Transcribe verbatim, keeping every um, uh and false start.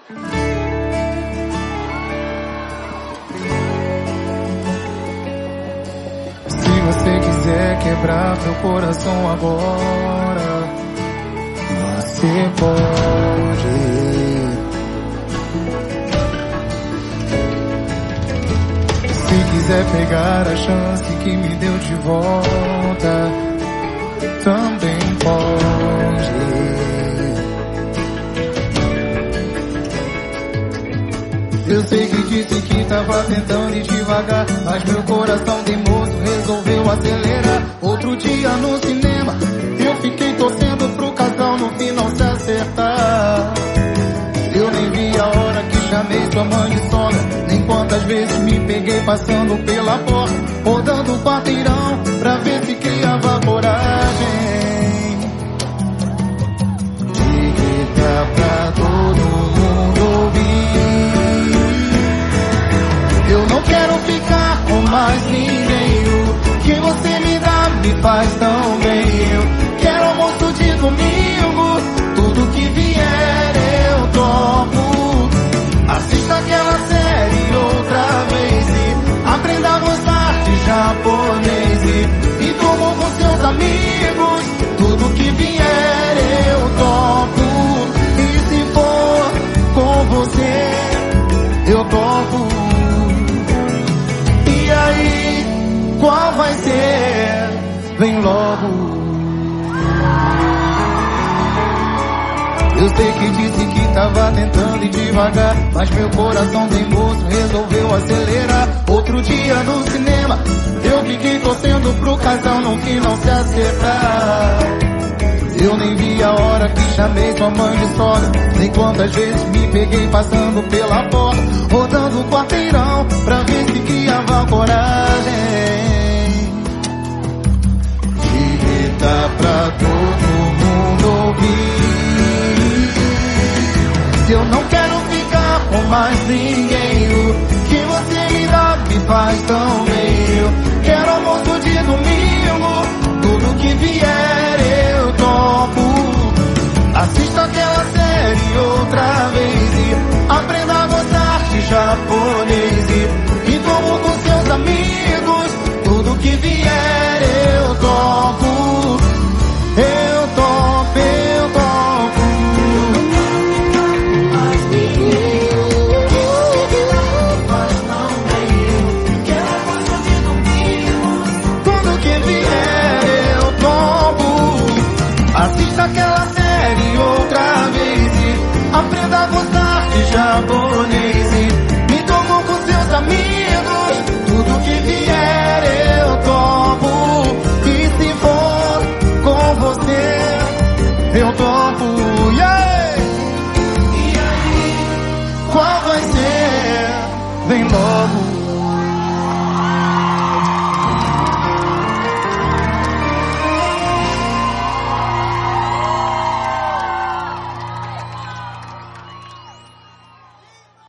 Se você quiser quebrar meu coração agora, você pode. Se quiser pegar a chance que me deu de volta, também pode. Eu sei que disse que tava tentando ir devagar, mas meu coração teimoso resolveu acelerar. Outro dia no cinema, eu fiquei torcendo pro casal no final se acertar. Eu nem vi a hora que chamei sua mãe de sogra, nem quantas vezes me peguei passando pela porta, rodando o quarteirão pra ver se criava coragem de gritar pra todo mundo ouvir. Eu não quero ficar com mais ninguém, o que você me dá me faz tão bem. Eu quero almoço de domingo, tudo que vier eu topo. Assista aquela série outra vez e aprenda a gostar de japonês e, e como com seus amigos, tudo que vier eu topo. E se for com você, eu topo. E aí, qual vai ser? Vem logo. Eu sei que disse que tava tentando ir devagar, mas meu coração teimoso resolveu acelerar. Outro dia no cinema, eu fiquei torcendo pro casal no final se acertar. Eu nem vi a hora que chamei sua mãe de sogra, nem quantas vezes me peguei passando pela porta, rodando o quarteirão pra ver se criava coragem de gritar pra todo mundo ouvir. Eu não quero ficar com mais ninguém, o que você me dá me faz tão bem. Eu quero almoço de domingo, tudo que vier eu topo. Assista aquela série outra vez e aprenda a gostar de japonês e, e como com seus amigos, tudo que vier eu topo. Eu topo, eu topo. Assista aquela série outra vez e aprenda a gostar de japonês e me tomo com seus amigos, tudo que vier eu topo. E se for com você, eu topo. Yeah! E aí, qual vai ser? Vem logo.